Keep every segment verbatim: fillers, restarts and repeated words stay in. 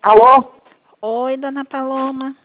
Alô? Oi, dona Paloma.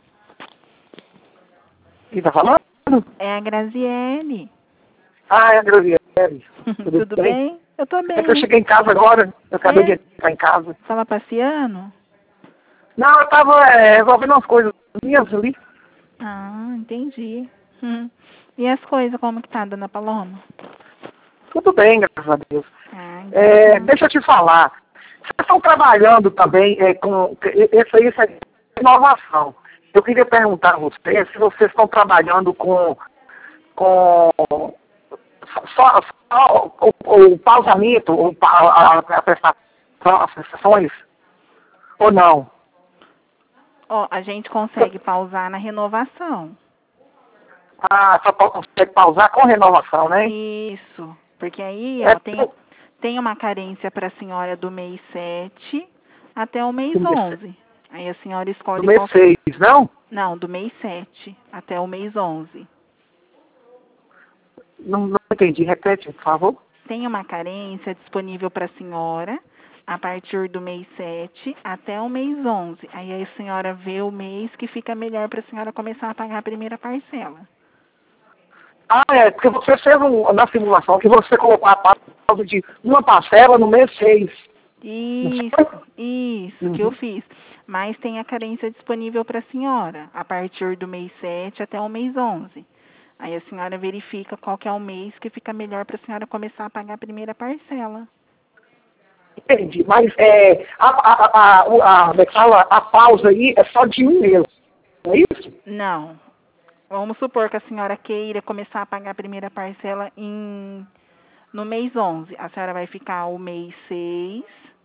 Quem tá falando? É a Graziele. Ah, é a Graziele. Tudo, Tudo bem? bem? Eu tô bem. É que eu cheguei em casa agora. Eu acabei É? de entrar em casa. Tava passeando? Não, eu tava é, resolvendo umas coisas minhas ali. Ah, entendi. Hum. E as coisas, como que tá, dona Paloma? Tudo bem, graças a Deus. Ah, então É, tá. deixa eu te falar. Vocês estão trabalhando também é, com... Isso aí, isso é inovação. Eu queria perguntar a vocês se vocês estão trabalhando com... com só, só o, o pausamento, o, a, a prestação, as prestações, ou não? Ó, a gente consegue pausar na renovação. Ah, só pa- consegue pausar com renovação, né? Isso. Porque aí, É ó, tem, tem uma carência para a senhora do mês sete até o mês do mês, onze. Aí a senhora do escolhe mês qual... seis, não? Não, do mês sete até o mês onze. não? Não entendi. Repete, por favor. Tem uma carência disponível para a senhora a partir do mês sete até o mês onze. Aí a senhora vê o mês que fica melhor para a senhora começar a pagar a primeira parcela. Ah, é, porque você fez um, na simulação que você colocou a pausa de uma parcela no mês seis. Não Isso, foi? isso que eu Uhum. fiz. Mas tem a carência disponível para a senhora a partir do mês sete até o mês onze. Aí a senhora verifica qual que é o mês que fica melhor para a senhora começar a pagar a primeira parcela. Entendi. Mas é, a, a, a, a, a, como é que fala? A pausa aí é só de um mês, não é isso? Não. Vamos supor que a senhora queira começar a pagar a primeira parcela em no mês onze. A senhora vai ficar o mês seis,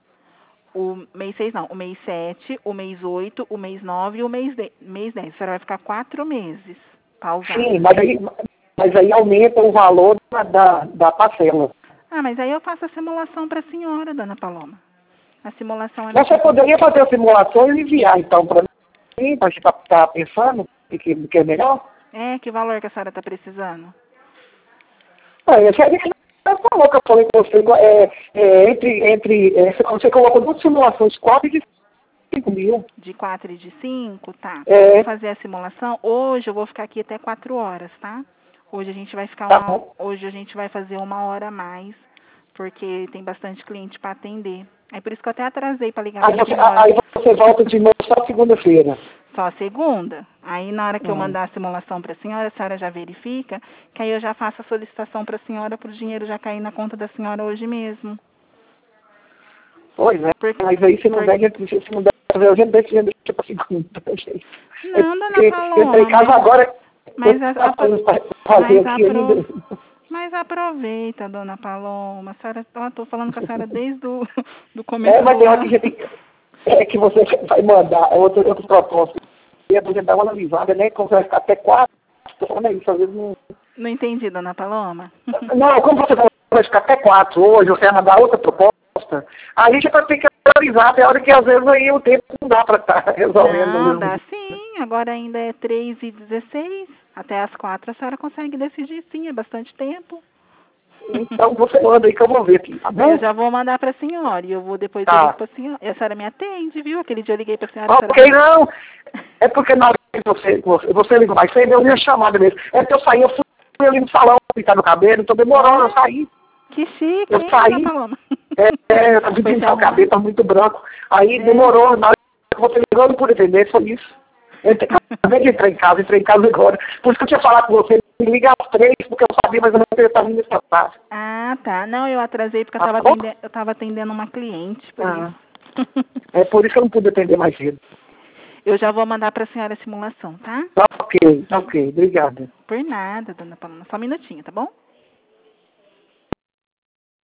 o mês seis não, o mês sete, o mês oito, o mês nove e o mês, de, mês dez. A senhora vai ficar quatro meses Sim, pausada. mas aí, mas aí aumenta o valor da, da, da parcela. Ah, mas aí eu faço a simulação para a senhora, dona Paloma. A simulação é na Mas você computadora. poderia fazer a simulação e enviar, então, para mim, para a gente estar tá pensando que, que que é melhor? É, que valor que a senhora está precisando? Ah, esse aí que você falou que eu falei com você, é, é, entre, entre, é, você colocou duas simulações, quatro de cinco mil. De quatro e de cinco, tá. É, Vou fazer a simulação. Hoje eu vou ficar aqui até quatro horas, tá? Hoje a gente vai ficar tá uma, bom. hoje a gente vai fazer uma hora a mais, porque tem bastante cliente para atender. É por isso que eu até atrasei para ligar Aí para a você, senhora. aí você volta de novo só segunda-feira. Só segunda. Aí na hora que eu Hum. mandar a simulação para a senhora, a senhora já verifica, que aí eu já faço a solicitação para a senhora para o dinheiro já cair na conta da senhora hoje mesmo. Pois é, Por, mas aí se não por, der, se não der, eu já deixo, já deixo para segunda. gente. É não, dona porque eu entrei Paloma, em casa mas, agora, mas, eu a, tenho a, coisas para fazer mas, aqui ainda. apro, mas aproveita, dona Paloma. A senhora, eu tô falando com a senhora desde o do É, começo mas do tem hora que ano. já tem, é que você vai mandar, é outro, outro propósito. E a gente dá uma analisada, né? Como vai ficar até quatro, tô falando isso, às vezes não. Não entendi, dona Paloma. Não, como você vai ficar até quatro hoje, você vai mandar outra proposta, aí já vai ter que analisar até a hora que às vezes aí o tempo não dá para estar resolvendo no Não, mesmo dá dia. sim. Agora ainda é três e dezesseis. Até as quatro a senhora consegue decidir sim, é bastante tempo. Então você manda aí que eu vou ver aqui, tá Eu bom? já vou mandar para a senhora e eu vou depois eu ligo Tá. para a senhora. E a senhora me atende, viu? Aquele dia eu liguei para a senhora, a senhora Ok, tava... não. É porque na hora que você, você, você ligou mais cedo, eu ia chamada mesmo. É que eu saí, eu fui ali no salão pintar meu cabelo, tô demorando, eu Ah, saí. que chique, Eu hein, dona saí, Paloma? é, é, eu tava Foi se pintar o arrumar? cabelo, tá muito branco. Aí É. demorou, na hora que você ligou, eu não pude entender, foi isso. Eu entrei, acabei de entrar em casa, entrei em casa agora. Por isso que eu tinha falado com você, me liga às três, porque eu sabia mais ou menos que eu estava indo nessa parte. Ah, tá. Não, eu atrasei porque eu Tá estava bom? atendendo, eu tava atendendo uma cliente, por Ah, isso. é por isso que eu não pude atender mais cedo. Eu já vou mandar para a senhora a simulação, tá? Tá ok, tá ok, obrigado. Por nada, dona Paloma. Só um minutinho, tá bom?